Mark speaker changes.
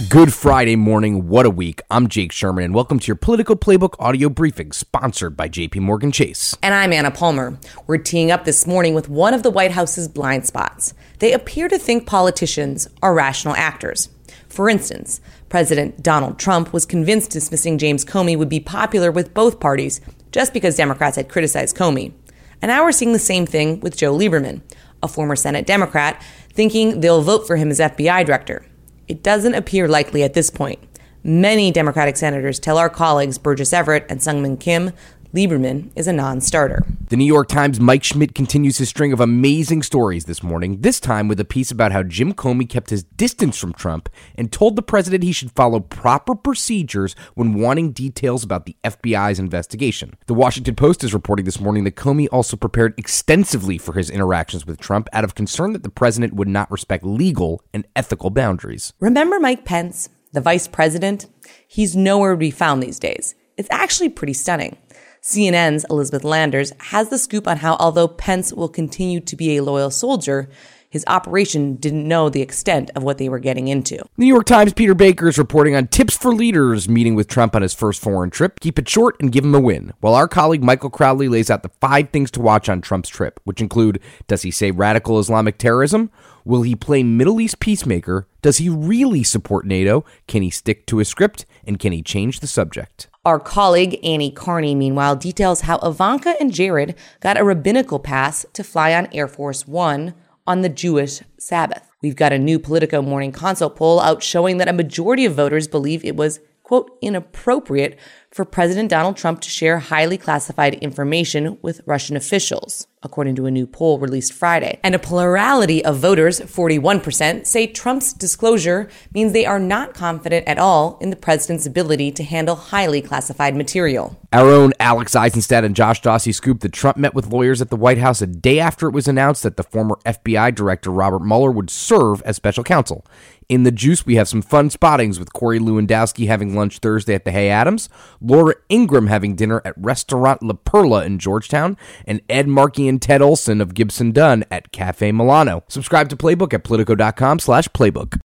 Speaker 1: Good Friday morning. What a week. I'm Jake Sherman, and welcome to your Political Playbook audio briefing, sponsored by JPMorgan Chase.
Speaker 2: And I'm Anna Palmer. We're teeing up this morning with one of the White House's blind spots. They appear to think politicians are rational actors. For instance, President Donald Trump was convinced dismissing James Comey would be popular with both parties just because Democrats had criticized Comey. And now we're seeing the same thing with Joe Lieberman, a former Senate Democrat, thinking they'll vote for him as FBI director. It doesn't appear likely at this point. Many Democratic senators tell our colleagues Burgess Everett and Sungmin Kim Lieberman is a non-starter.
Speaker 1: The New York Times' Mike Schmidt continues his string of amazing stories this morning, this time with a piece about how Jim Comey kept his distance from Trump and told the president he should follow proper procedures when wanting details about the FBI's investigation. The Washington Post is reporting this morning that Comey also prepared extensively for his interactions with Trump out of concern that the president would not respect legal and ethical boundaries.
Speaker 2: Remember Mike Pence, the vice president? He's nowhere to be found these days. It's actually pretty stunning. CNN's Elizabeth Landers has the scoop on how, although Pence will continue to be a loyal soldier, his operation didn't know the extent of what they were getting into.
Speaker 1: The New York Times' Peter Baker is reporting on tips for leaders meeting with Trump on his first foreign trip. Keep it short and give him a win. While our colleague Michael Crowley lays out the 5 things to watch on Trump's trip, which include, does he say radical Islamic terrorism? Will he play Middle East peacemaker? Does he really support NATO? Can he stick to his script? And can he change the subject?
Speaker 2: Our colleague Annie Carney, meanwhile, details how Ivanka and Jared got a rabbinical pass to fly on Air Force One on the Jewish Sabbath. We've got a new Politico Morning Consult poll out showing that a majority of voters believe it was, quote, inappropriate for President Donald Trump to share highly classified information with Russian officials, according to a new poll released Friday. And a plurality of voters, 41%, say Trump's disclosure means they are not confident at all in the president's ability to handle highly classified material.
Speaker 1: Our own Alex Eisenstadt and Josh Dawsey scoop that Trump met with lawyers at the White House a day after it was announced that the former FBI director Robert Mueller would serve as special counsel. In the juice, we have some fun spottings with Corey Lewandowski having lunch Thursday at the Hay Adams, Laura Ingraham having dinner at Restaurant La Perla in Georgetown, and Ed Markey and Ted Olson of Gibson Dunn at Cafe Milano. Subscribe to Playbook at Politico.com/playbook.